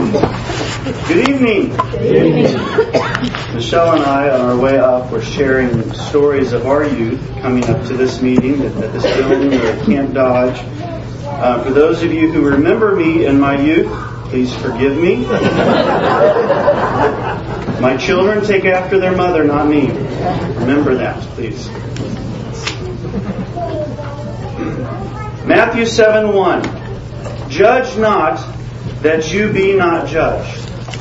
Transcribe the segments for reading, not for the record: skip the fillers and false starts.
Good evening. Michelle and I, on our way up, were sharing stories of our youth coming up to this meeting at this building or at Camp Dodge. For those of you who remember me in my youth, please forgive me. My children take after their mother, not me. Remember that, please. Matthew 7:1. Judge not, that you be not judged.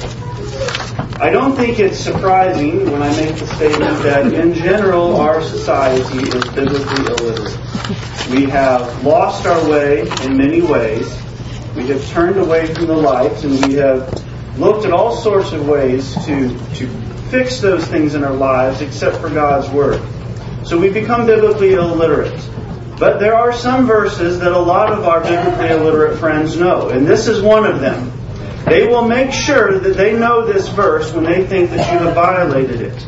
I don't think it's surprising when I make the statement that in general our society is biblically illiterate. We have lost our way in many ways. We have turned away from the light, and we have looked at all sorts of ways to fix those things in our lives except for God's Word. So we become biblically illiterate. But there are some verses that a lot of our biblically illiterate friends know, and this is one of them. They will make sure that they know this verse when they think that you have violated it.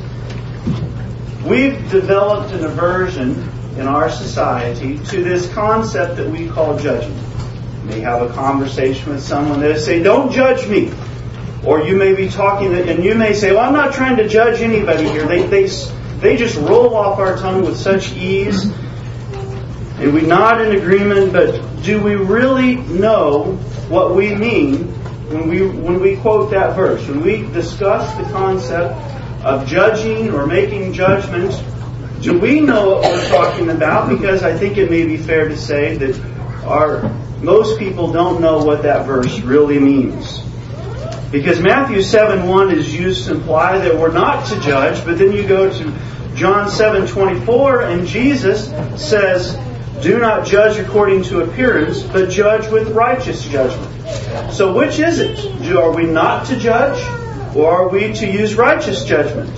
We've developed an aversion in our society to this concept that we call judging. You may have a conversation with someone, they say, "Don't judge me." Or you may be talking and you may say, "Well, I'm not trying to judge anybody here." They just roll off our tongue with such ease. And we nod in agreement, but do we really know what we mean when we quote that verse? When we discuss the concept of judging or making judgment, do we know what we're talking about? Because I think it may be fair to say that most people don't know what that verse really means. Because Matthew 7:1 is used to imply that we're not to judge, but then you go to John 7:24 and Jesus says, "Do not judge according to appearance, but judge with righteous judgment." So which is it? Are we not to judge, or are we to use righteous judgment?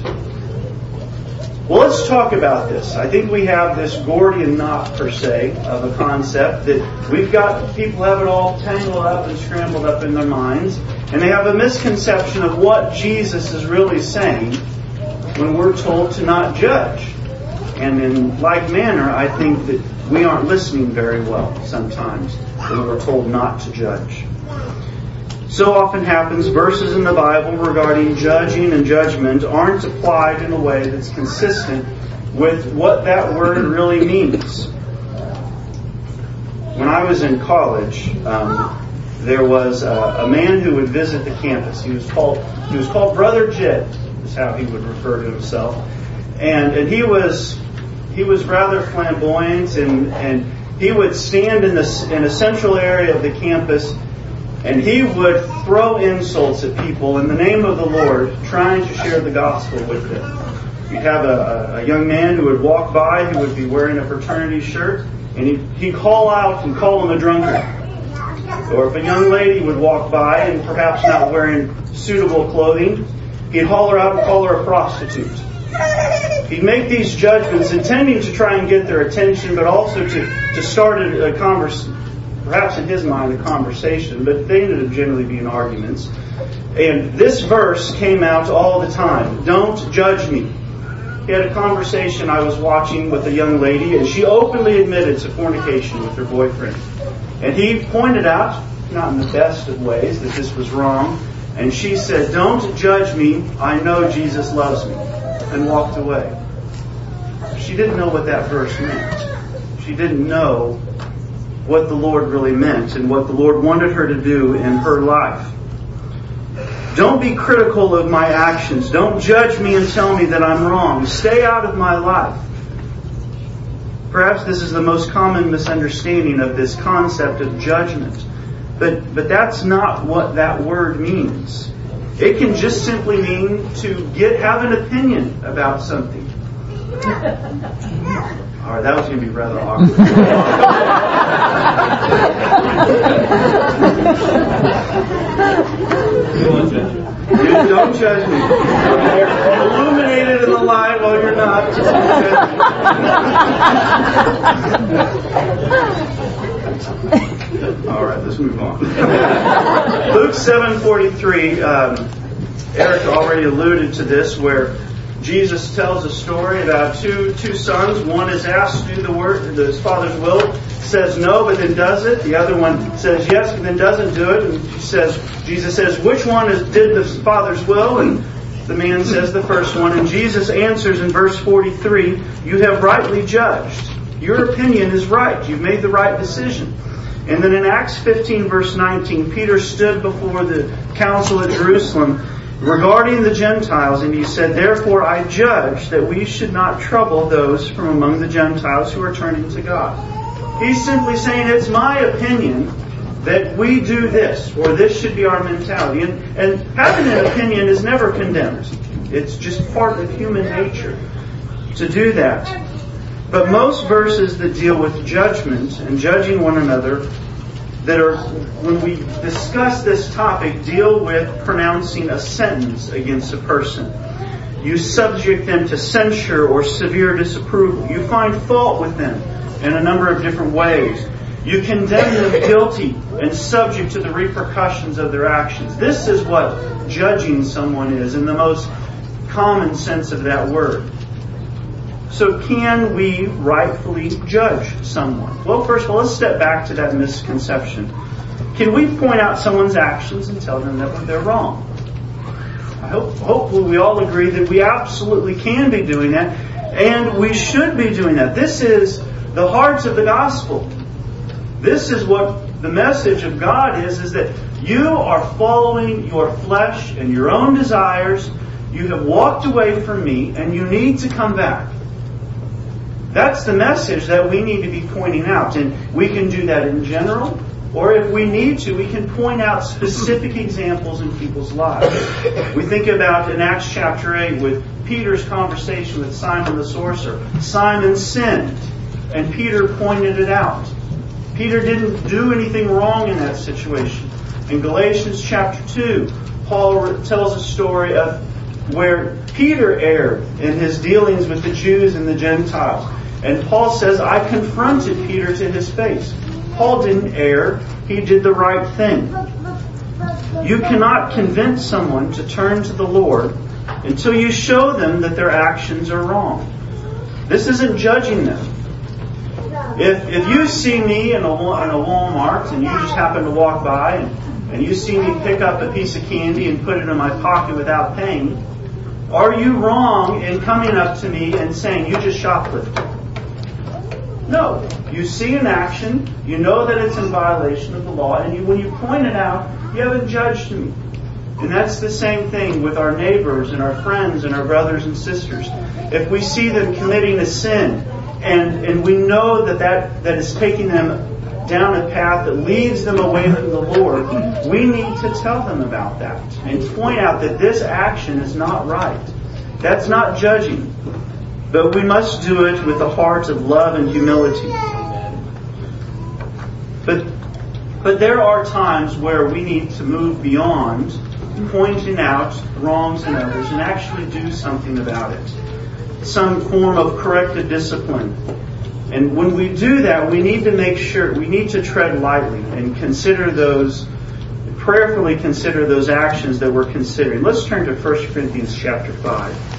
Well, let's talk about this. I think we have this Gordian knot, per se, of a concept that people have it all tangled up and scrambled up in their minds, and they have a misconception of what Jesus is really saying when we're told to not judge. And in like manner, I think that we aren't listening very well sometimes when we're told not to judge. So often happens, verses in the Bible regarding judging and judgment aren't applied in a way that's consistent with what that word really means. When I was in college, there was a man who would visit the campus. He was called Brother Jed, is how he would refer to himself. And he was rather flamboyant, and he would stand in a central area of the campus, and he would throw insults at people in the name of the Lord, trying to share the gospel with them. You'd have a young man who would walk by, who would be wearing a fraternity shirt, and he'd call out and call him a drunkard. Or if a young lady would walk by and perhaps not wearing suitable clothing, he'd holler out and call her a prostitute. He'd make these judgments intending to try and get their attention, but also to start a conversation, perhaps in his mind a conversation, but they ended up generally being arguments. And this verse came out all the time. Don't judge me. He had a conversation I was watching with a young lady, and she openly admitted to fornication with her boyfriend. And he pointed out, not in the best of ways, that this was wrong. And she said, "Don't judge me. I know Jesus loves me." And walked away. She didn't know what that verse meant. She didn't know what the Lord really meant and what the Lord wanted her to do in her life. Don't be critical of my actions. Don't judge me and tell me that I'm wrong. Stay out of my life. Perhaps this is the most common misunderstanding of this concept of judgment. But that's not what that word means. It can just simply mean to have an opinion about something. All right, that was going to be rather awkward. Don't judge me. You're illuminated in the light while you're not. All right, let's move on. Luke 7:43. Eric already alluded to this, where Jesus tells a story about two sons. One is asked to do his father's will, says no, but then does it. The other one says yes, but then doesn't do it. And Jesus says, which one did the father's will? And the man says the first one. And Jesus answers in verse 43, you have rightly judged. Your opinion is right. You've made the right decision. And then in Acts 15, verse 19, Peter stood before the council at Jerusalem regarding the Gentiles, and he said, therefore I judge that we should not trouble those from among the Gentiles who are turning to God. He's simply saying, it's my opinion that we do this, or this should be our mentality. And having an opinion is never condemned. It's just part of human nature to do that. But most verses that deal with judgment and judging one another, that are, when we discuss this topic, deal with pronouncing a sentence against a person. You subject them to censure or severe disapproval. You find fault with them in a number of different ways. You condemn them guilty and subject to the repercussions of their actions. This is what judging someone is in the most common sense of that word. So can we rightfully judge someone? Well, first of all, let's step back to that misconception. Can we point out someone's actions and tell them that they're wrong? Hopefully we all agree that we absolutely can be doing that, and we should be doing that. This is the heart of the gospel. This is what the message of God is that you are following your flesh and your own desires. You have walked away from me, and you need to come back. That's the message that we need to be pointing out. And we can do that in general, or if we need to, we can point out specific examples in people's lives. We think about in Acts chapter 8 with Peter's conversation with Simon the sorcerer. Simon sinned, and Peter pointed it out. Peter didn't do anything wrong in that situation. In Galatians chapter 2, Paul tells a story of where Peter erred in his dealings with the Jews and the Gentiles. And Paul says, I confronted Peter to his face. Paul didn't err. He did the right thing. You cannot convince someone to turn to the Lord until you show them that their actions are wrong. This isn't judging them. If you see me in a Walmart and you just happen to walk by and you see me pick up a piece of candy and put it in my pocket without paying, are you wrong in coming up to me and saying, you just shoplifted? No. You see an action, you know that it's in violation of the law, and when you point it out, you haven't judged me. And that's the same thing with our neighbors and our friends and our brothers and sisters. If we see them committing a sin, and we know that is taking them down a path that leads them away from the Lord, we need to tell them about that and point out that this action is not right. That's not judging. But we must do it with a heart of love and humility. But there are times where we need to move beyond pointing out wrongs in others and actually do something about it. Some form of corrective discipline. And when we do that, we need to make sure, we need to tread lightly and prayerfully consider those actions that we're considering. Let's turn to 1 Corinthians chapter 5.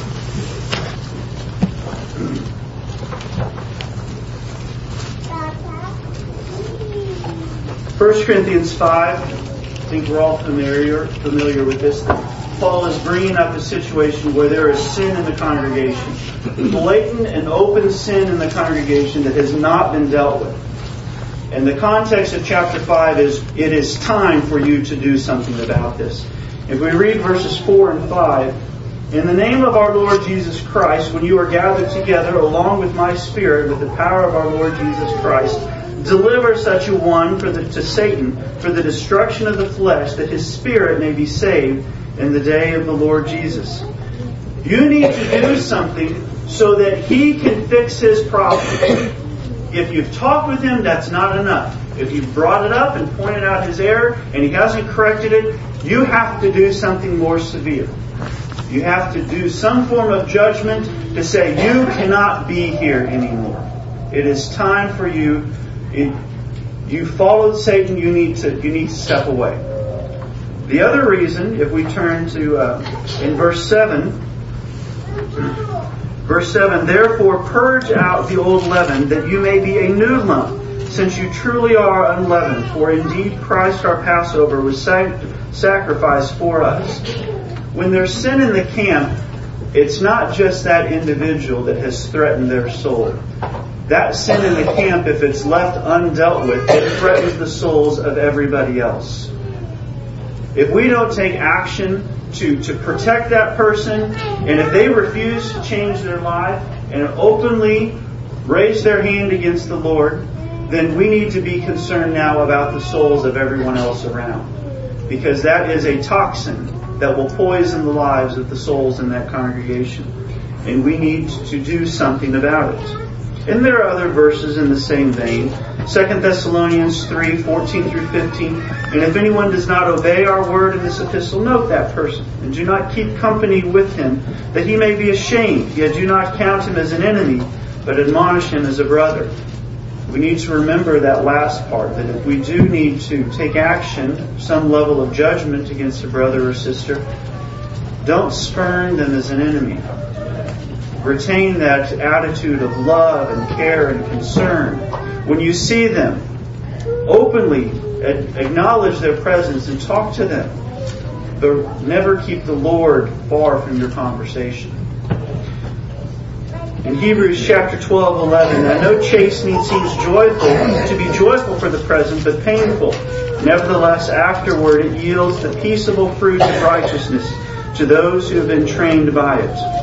1 Corinthians 5, I think we're all familiar with this. Paul is bringing up a situation where there is sin in the congregation. Blatant and open sin in the congregation that has not been dealt with. And the context of chapter 5 is, it is time for you to do something about this. If we read verses 4 and 5, in the name of our Lord Jesus Christ, when you are gathered together along with my Spirit, with the power of our Lord Jesus Christ, deliver such a one to Satan for the destruction of the flesh, that his spirit may be saved in the day of the Lord Jesus. You need to do something so that he can fix his problem. If you've talked with him, that's not enough. If you've brought it up and pointed out his error and he hasn't corrected it, you have to do something more severe. You have to do some form of judgment to say, you cannot be here anymore. It is time for you. You followed Satan, you need to step away. The other reason, if we turn to in verse 7, Verse 7, therefore purge out the old leaven, that you may be a new lump, since you truly are unleavened. For indeed Christ our Passover was sacrificed for us. When there's sin in the camp, it's not just that individual that has threatened their soul. That sin in the camp, if it's left undealt with, it threatens the souls of everybody else. If we don't take action to protect that person, and if they refuse to change their life and openly raise their hand against the Lord, then we need to be concerned now about the souls of everyone else around. Because that is a toxin that will poison the lives of the souls in that congregation. And we need to do something about it. And there are other verses in the same vein. 2 Thessalonians 3, 14 through 15. And if anyone does not obey our word in this epistle, note that person, and do not keep company with him, that he may be ashamed. Yet do not count him as an enemy, but admonish him as a brother. We need to remember that last part, that if we do need to take action, some level of judgment against a brother or sister, don't spurn them as an enemy. Retain that attitude of love and care and concern. When you see them, openly acknowledge their presence and talk to them. But never keep the Lord far from your conversation. In Hebrews chapter 12, 11, now no chastening seems to be joyful for the present, but painful. Nevertheless, afterward it yields the peaceable fruit of righteousness to those who have been trained by it.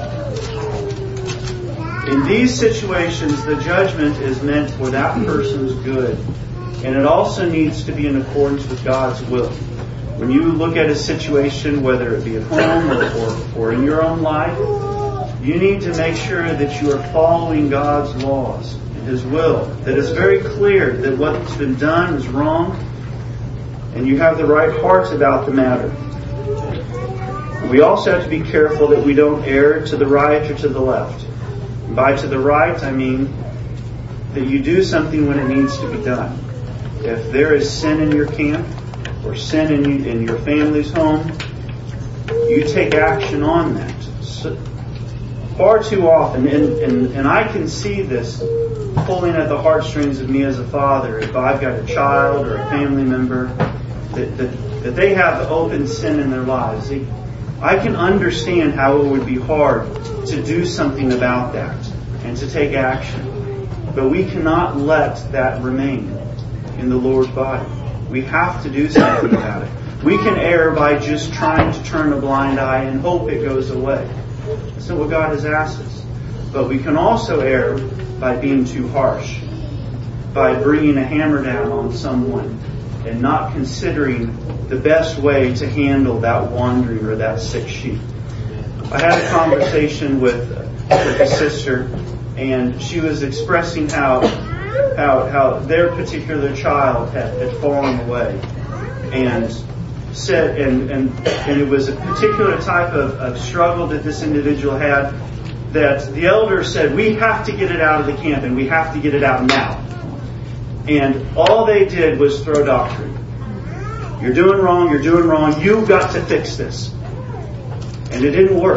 In these situations, the judgment is meant for that person's good. And it also needs to be in accordance with God's will. When you look at a situation, whether it be at home or in your own life, you need to make sure that you are following God's laws and His will. That it's very clear that what's been done is wrong, and you have the right heart about the matter. We also have to be careful that we don't err to the right or to the left. And by to the right, I mean that you do something when it needs to be done. If there is sin in your camp or sin in your family's home, you take action on that. So, far too often, and I can see this pulling at the heartstrings of me as a father, if I've got a child or a family member that they have open sin in their lives. I can understand how it would be hard to do something about that and to take action. But we cannot let that remain in the Lord's body. We have to do something about it. We can err by just trying to turn a blind eye and hope it goes away. That's not what God has asked us. But we can also err by being too harsh, by bringing a hammer down on someone and not considering the best way to handle that wandering or that sick sheep. I had a conversation with a sister, and she was expressing how their particular child had fallen away, and said, and it was a particular type of struggle that this individual had, that the elder said, we have to get it out of the camp, and we have to get it out now. And all they did was throw doctrine. You're doing wrong, you've got to fix this. And it didn't work.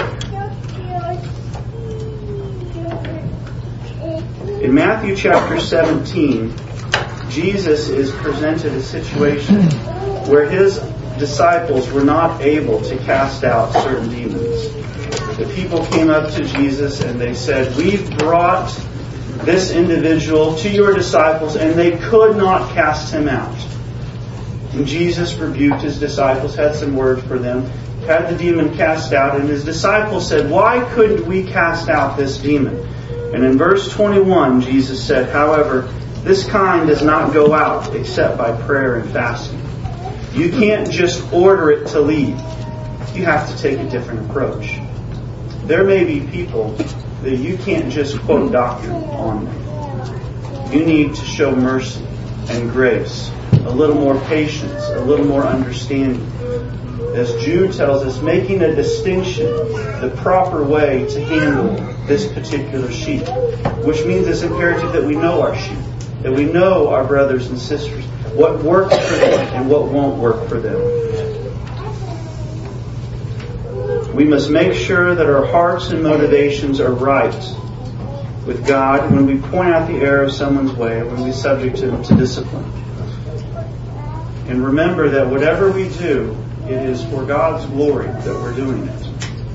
In Matthew chapter 17, Jesus is presented a situation where His disciples were not able to cast out certain demons. The people came up to Jesus and they said, we've brought this individual to your disciples and they could not cast him out. And Jesus rebuked His disciples, had some word for them, had the demon cast out, and His disciples said, why couldn't we cast out this demon? And in verse 21, Jesus said, however, this kind does not go out except by prayer and fasting. You can't just order it to leave. You have to take a different approach. There may be people that you can't just quote doctrine on them. You need to show mercy and grace, a little more patience, a little more understanding. As Jude tells us, making a distinction, the proper way to handle this particular sheep. Which means it's imperative that we know our sheep, that we know our brothers and sisters, what works for them and what won't work for them. We must make sure that our hearts and motivations are right with God when we point out the error of someone's way, when we subject them to discipline. And remember that whatever we do, it is for God's glory that we're doing it.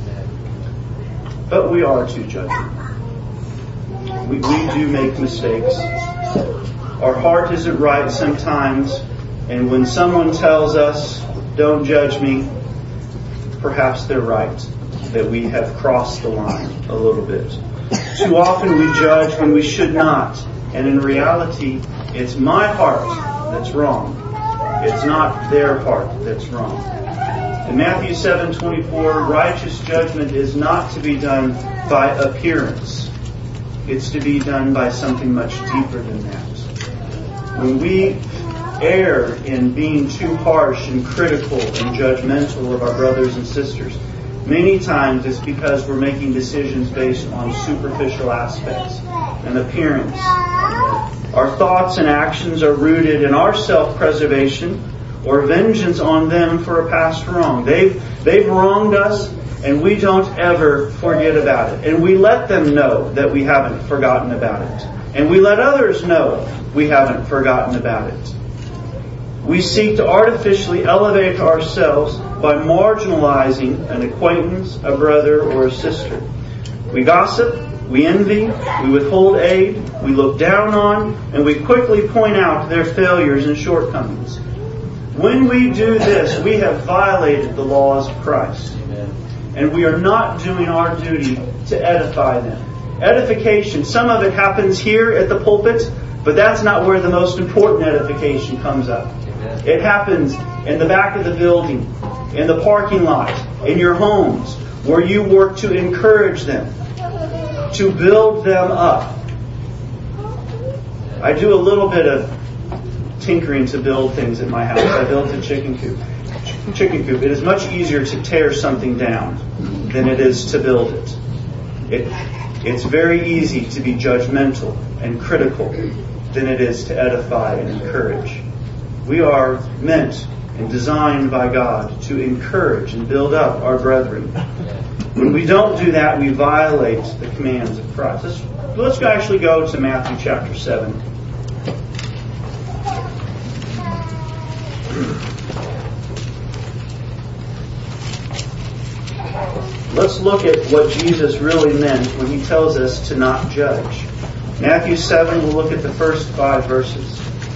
But we are too judgmental. We do make mistakes. Our heart isn't right sometimes, and when someone tells us, "Don't judge me," perhaps they're right, that we have crossed the line a little bit. Too often we judge when we should not, and in reality, it's my heart that's wrong. It's not their heart that's wrong. In Matthew 7:24, righteous judgment is not to be done by appearance. It's to be done by something much deeper than that. When we err in being too harsh and critical and judgmental of our brothers and sisters, many times it's because we're making decisions based on superficial aspects and appearance. Our thoughts and actions are rooted in our self-preservation or vengeance on them for a past wrong. They've wronged us, and we don't ever forget about it. And we let them know that we haven't forgotten about it. And we let others know we haven't forgotten about it. We seek to artificially elevate ourselves by marginalizing an acquaintance, a brother, or a sister. We gossip, we envy, we withhold aid, we look down on, and we quickly point out their failures and shortcomings. When we do this, we have violated the laws of Christ. And we are not doing our duty to edify them. Edification, some of it happens here at the pulpit, but that's not where the most important edification comes up. It happens in the back of the building, in the parking lot, in your homes, where you work to encourage them, to build them up. I do a little bit of tinkering to build things at my house. I built a chicken coop. It is much easier to tear something down than it is to build it. It's very easy to be judgmental and critical than it is to edify and encourage. We are meant and designed by God to encourage and build up our brethren. When we don't do that, we violate the commands of Christ. Let's actually go to Matthew chapter 7. Let's look at what Jesus really meant when He tells us to not judge. Matthew 7, we'll look at the first 5 verses.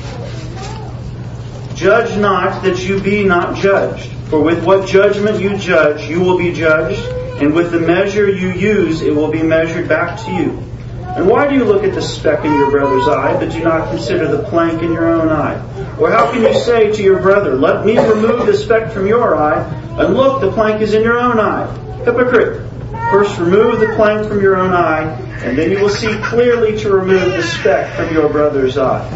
Judge not that you be not judged. For with what judgment you judge, you will be judged. And with the measure you use, it will be measured back to you. And why do you look at the speck in your brother's eye, but do not consider the plank in your own eye? Or how can you say to your brother, let me remove the speck from your eye, and look, the plank is in your own eye? Hypocrite! First remove the plank from your own eye, and then you will see clearly to remove the speck from your brother's eye.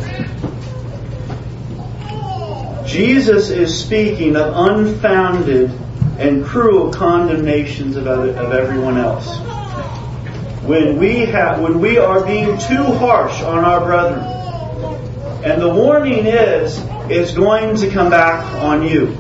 Jesus is speaking of unfounded and cruel condemnations of everyone else. When we are being too harsh on our brethren, and the warning is, it's going to come back on you.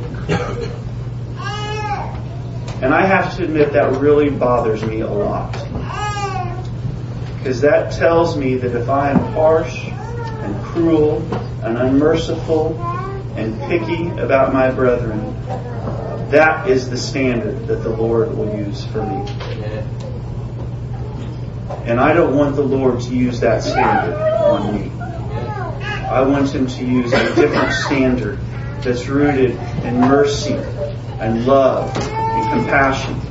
And I have to admit that really bothers me a lot. Because that tells me that if I am harsh and cruel and unmerciful and picky about my brethren, that is the standard that the Lord will use for me. And I don't want the Lord to use that standard on me. I want Him to use a different standard that's rooted in mercy and love and compassion.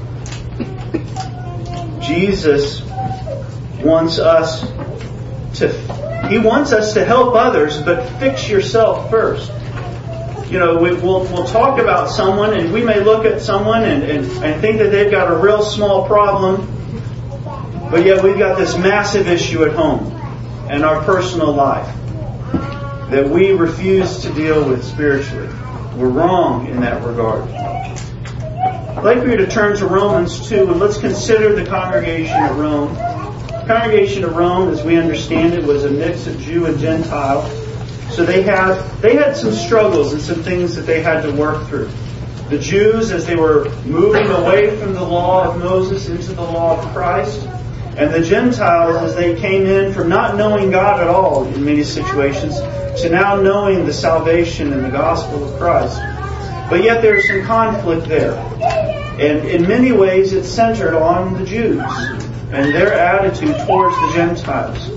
Jesus wants us to help others, but fix yourself first. We'll talk about someone, and we may look at someone and think that they've got a real small problem, but yet we've got this massive issue at home and our personal life that we refuse to deal with spiritually. We're wrong in that regard. I'd like for you to turn to Romans 2, and let's consider the congregation at Rome. The congregation of Rome, as we understand it, was a mix of Jew and Gentile. So they had some struggles and some things that they had to work through. The Jews, as they were moving away from the law of Moses into the law of Christ, and the Gentiles, as they came in from not knowing God at all in many situations, to now knowing the salvation and the gospel of Christ. But yet there's some conflict there. And in many ways it's centered on the Jews and their attitude towards the Gentiles.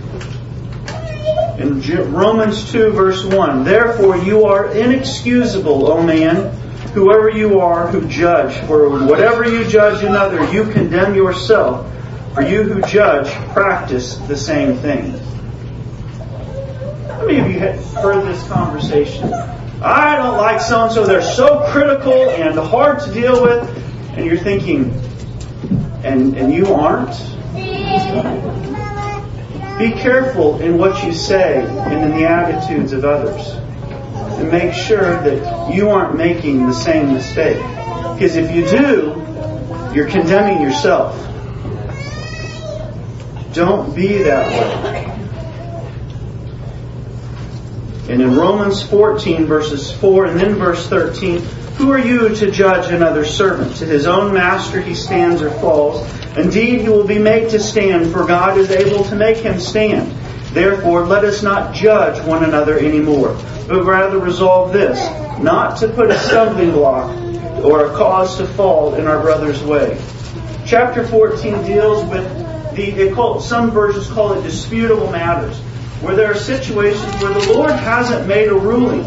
In Romans 2 verse 1, "Therefore you are inexcusable, O man, whoever you are who judge. For whatever you judge another, you condemn yourself. For you who judge practice the same thing." How many of you have heard this conversation? I don't like so-and-so. They're so critical and hard to deal with. And you're thinking, and you aren't? Be careful in what you say and in the attitudes of others. And make sure that you aren't making the same mistake. Because if you do, you're condemning yourself. Don't be that way. And in Romans 14 verses 4 and then verse 13, "Who are you to judge another servant? To his own master he stands or falls. Indeed, he will be made to stand, for God is able to make him stand. Therefore, let us not judge one another anymore, but rather resolve this, not to put a stumbling block or a cause to fall in our brother's way." Chapter 14 deals with some versions call it disputable matters, where there are situations where the Lord hasn't made a ruling.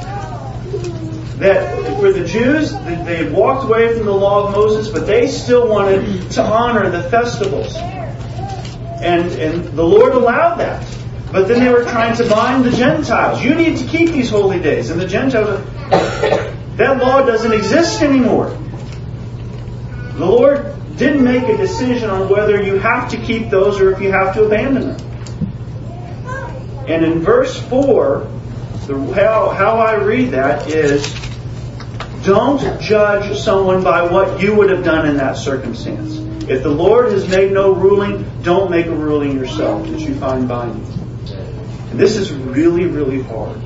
That for the Jews, they had walked away from the law of Moses, but they still wanted to honor the festivals. And the Lord allowed that. But then they were trying to bind the Gentiles. You need to keep these holy days. And the Gentiles, that law doesn't exist anymore. The Lord didn't make a decision on whether you have to keep those or if you have to abandon them. And in verse 4, how I read that is, don't judge someone by what you would have done in that circumstance. If the Lord has made no ruling, don't make a ruling yourself that you find binding. And this is really, really hard.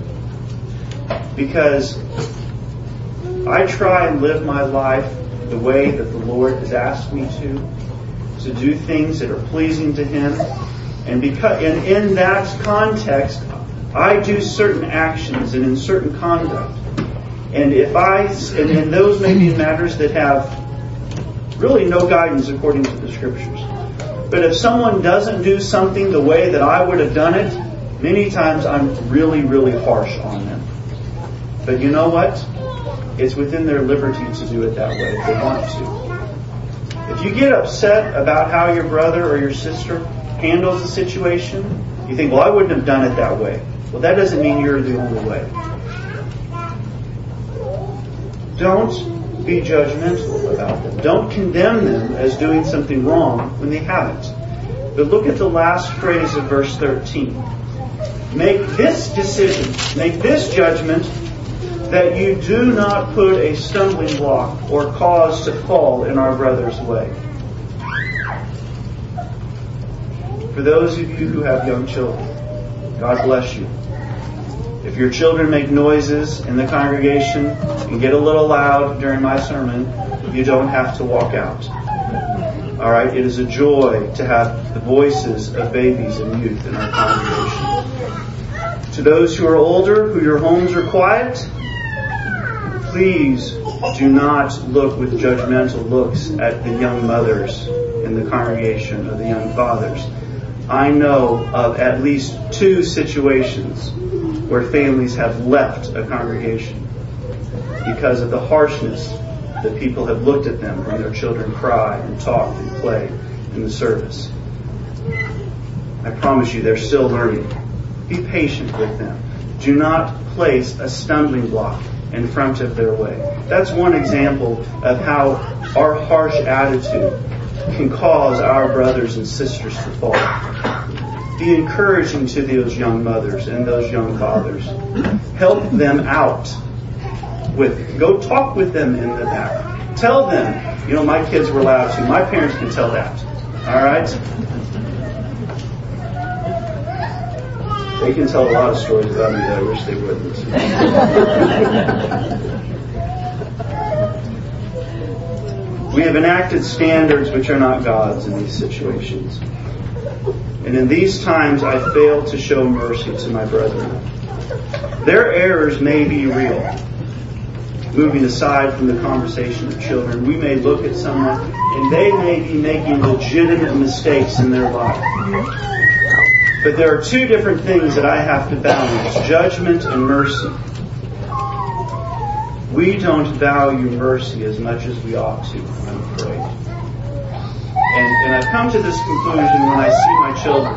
Because I try and live my life the way that the Lord has asked me to do things that are pleasing to Him. And in that context, I do certain actions and in certain conduct. And and those may be matters that have really no guidance according to the Scriptures. But if someone doesn't do something the way that I would have done it, many times I'm really, really harsh on them. But you know what? It's within their liberty to do it that way if they want to. If you get upset about how your brother or your sister handles the situation, you think, well, I wouldn't have done it that way. Well, that doesn't mean you're the only way. Don't be judgmental about them. Don't condemn them as doing something wrong when they haven't. But look at the last phrase of verse 13. Make this decision, make this judgment, that you do not put a stumbling block or cause to fall in our brother's way. For those of you who have young children, God bless you. If your children make noises in the congregation and get a little loud during my sermon, you don't have to walk out. All right? It is a joy to have the voices of babies and youth in our congregation. To those who are older, who your homes are quiet, please do not look with judgmental looks at the young mothers in the congregation or the young fathers. I know of at least 2 situations where families have left a congregation because of the harshness that people have looked at them when their children cry and talk and play in the service. I promise you, they're still learning. Be patient with them. Do not place a stumbling block in front of their way. That's one example of how our harsh attitude can cause our brothers and sisters to fall. Be encouraging to those young mothers and those young fathers. Help them out. Go talk with them in the back. Tell them, my kids were loud too. My parents can tell that. All right? They can tell a lot of stories about me that I wish they wouldn't. We have enacted standards which are not God's in these situations. And in these times I fail to show mercy to my brethren. Their errors may be real. Moving aside from the conversation of children, we may look at someone and they may be making legitimate mistakes in their life. But there are two different things that I have to balance: judgment and mercy. We don't value mercy as much as we ought to, I'm afraid. And I've come to this conclusion when I see my children.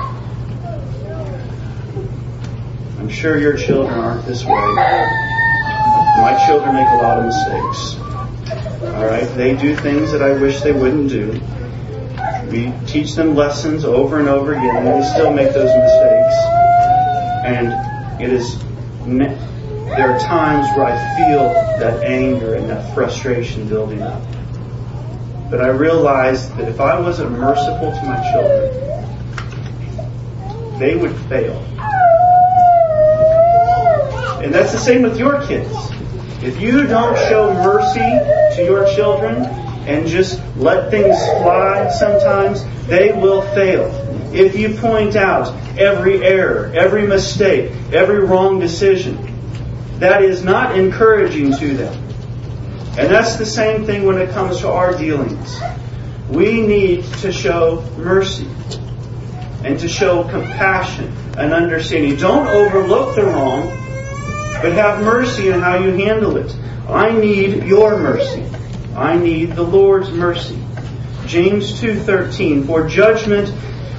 I'm sure your children aren't this way. My children make a lot of mistakes. Alright? They do things that I wish they wouldn't do. We teach them lessons over and over again, and they still make those mistakes. And there are times where I feel that anger and that frustration building up. But I realized that if I wasn't merciful to my children, they would fail. And that's the same with your kids. If you don't show mercy to your children and just let things fly sometimes, they will fail. If you point out every error, every mistake, every wrong decision, that is not encouraging to them. And that's the same thing when it comes to our dealings. We need to show mercy and to show compassion and understanding. Don't overlook the wrong, but have mercy in how you handle it. I need your mercy. I need the Lord's mercy. James 2:13, for judgment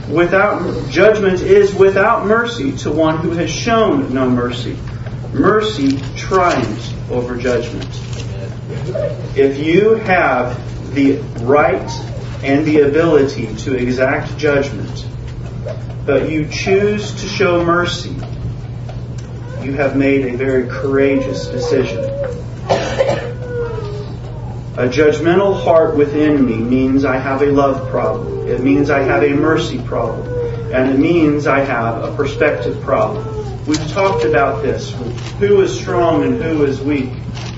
is without mercy to one who has shown no mercy. Mercy triumphs over judgment. If you have the right and the ability to exact judgment, but you choose to show mercy, you have made a very courageous decision. A judgmental heart within me means I have a love problem. It means I have a mercy problem. And it means I have a perspective problem. We've talked about this. Who is strong and who is weak?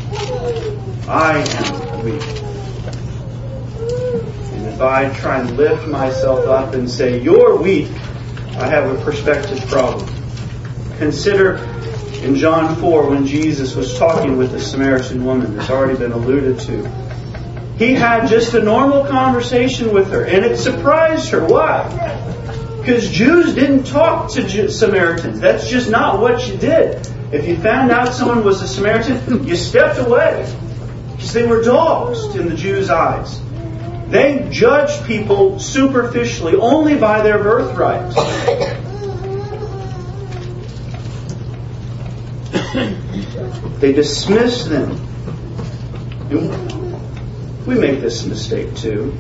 I am weak. And if I try and lift myself up and say, you're weak, I have a perspective problem. Consider in John 4 when Jesus was talking with the Samaritan woman. It's already been alluded to. He had just a normal conversation with her, and it surprised her. Why? Because Jews didn't talk to Samaritans. That's just not what you did. If you found out someone was a Samaritan, you stepped away. Because they were dogs in the Jews' eyes. They judged people superficially, only by their birthright. They dismissed them. We make this mistake too.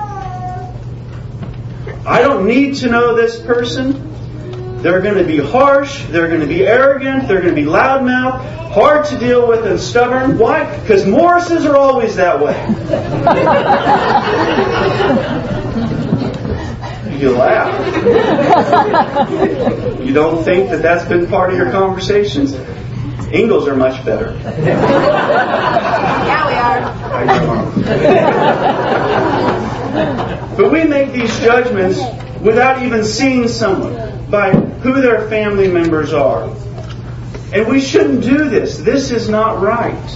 I don't need to know this person. They're going to be harsh. They're going to be arrogant. They're going to be loudmouth, hard to deal with, and stubborn. Why? Because Morrises are always that way. You laugh. You don't think that that's been part of your conversations? Ingles are much better. Yeah, we are. I know. But we make these judgments without even seeing someone, by who their family members are. And we shouldn't do this. This is not right.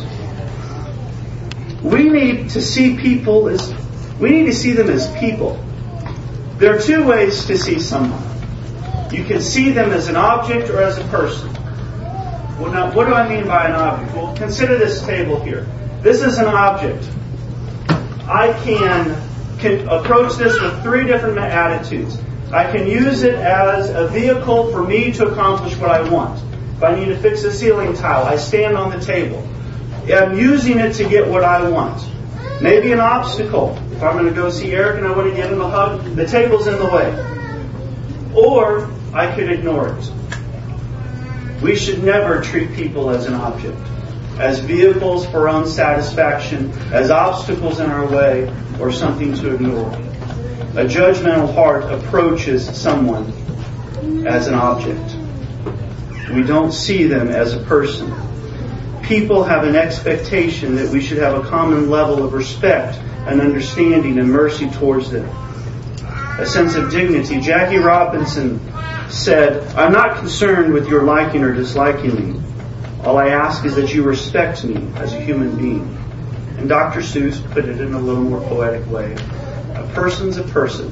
We need to see people as, we need to see them as people. There are two ways to see someone. You can see them as an object or as a person. Well, now, what do I mean by an object? Well, consider this table here. This is an object. I can approach this with three different attitudes. I can use it as a vehicle for me to accomplish what I want. If I need to fix a ceiling tile, I stand on the table. I'm using it to get what I want. Maybe an obstacle. If I'm going to go see Eric and I want to give him a hug, the table's in the way. Or I could ignore it. We should never treat people as an object, as vehicles for our own satisfaction, as obstacles in our way, or something to ignore. A judgmental heart approaches someone as an object. We don't see them as a person. people have an expectation that we should have a common level of respect and understanding and mercy towards them. A sense of dignity. Jackie Robinson said, "I'm not concerned with your liking or disliking me. All I ask is that you respect me as a human being." And Dr. Seuss put it in a little more poetic way. A person's a person,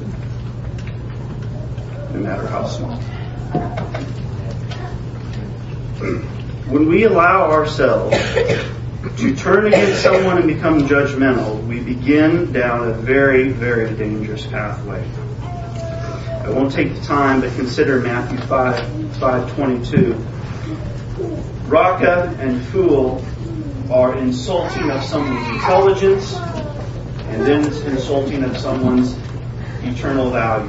no matter how small. When we allow ourselves to turn against someone and become judgmental, we begin down a very, very dangerous pathway. I won't take the time to consider Matthew 5:22. Raka and fool are insulting of someone's intelligence and then insulting of someone's eternal value.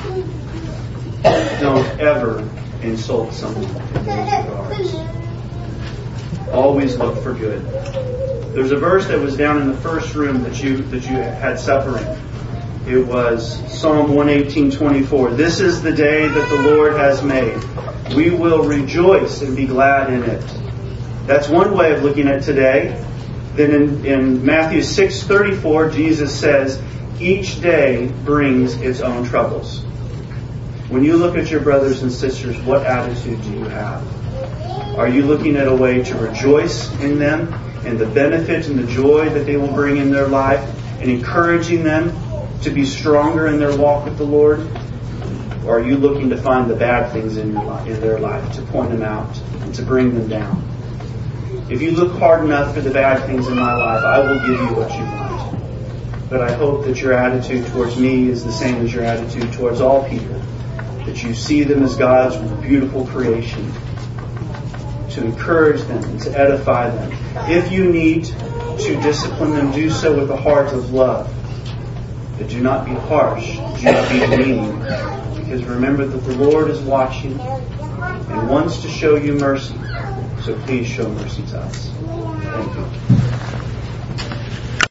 Don't ever insult someone in those regards. Always look for good. There's a verse that was down in the first room that you had suffering. It was Psalm 118:24. This is the day that the Lord has made. We will rejoice and be glad in it. That's one way of looking at today. Then in Matthew 6:34, Jesus says, each day brings its own troubles. When you look at your brothers and sisters, what attitude do you have? Are you looking at a way to rejoice in them and the benefit and the joy that they will bring in their life and encouraging them to be stronger in their walk with the Lord? Or are you looking to find the bad things in their life, to point them out and to bring them down? If you look hard enough for the bad things in my life, I will give you what you want. But I hope that your attitude towards me is the same as your attitude towards all people. That you see them as God's beautiful creation. To encourage them and to edify them. If you need to discipline them, do so with a heart of love. But do not be harsh. Do not be demeaning. Because remember that the Lord is watching and wants to show you mercy. So please show mercy to us. Thank you.